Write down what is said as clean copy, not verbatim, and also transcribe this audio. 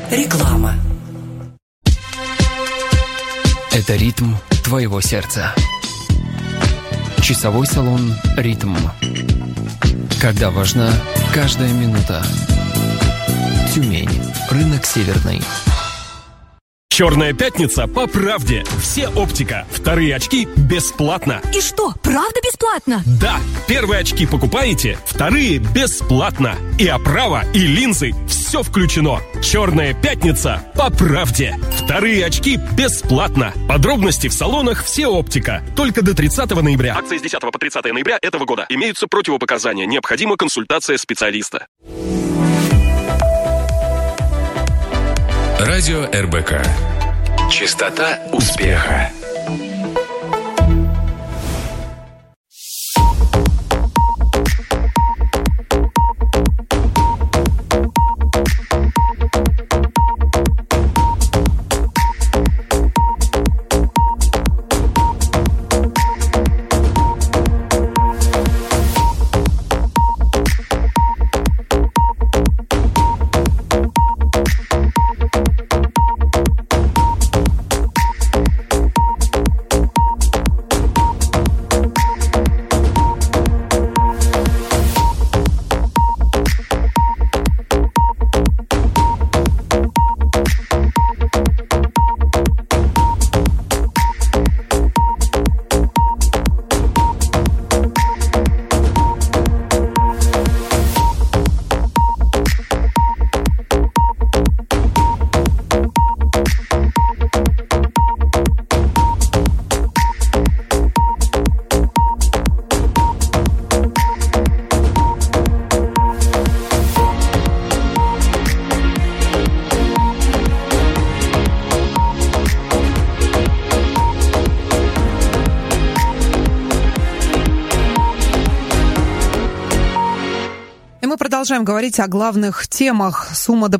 Реклама. Это ритм твоего сердца. Часовой салон «Ритм». Когда важна каждая минута. Тюмень. Рынок Северный. Черная пятница по правде. Все оптика. Вторые очки бесплатно. И что, правда бесплатно? Да, первые очки покупаете, вторые бесплатно. И оправа, и линзы, все включено. Черная пятница по правде. Вторые очки бесплатно. Подробности в салонах «Все оптика». Только до 30 ноября. Акции с 10 по 30 ноября этого года. Имеются противопоказания. Необходима консультация специалиста. Радио РБК. Частота успеха. Продолжаем говорить о главных темах. Сумма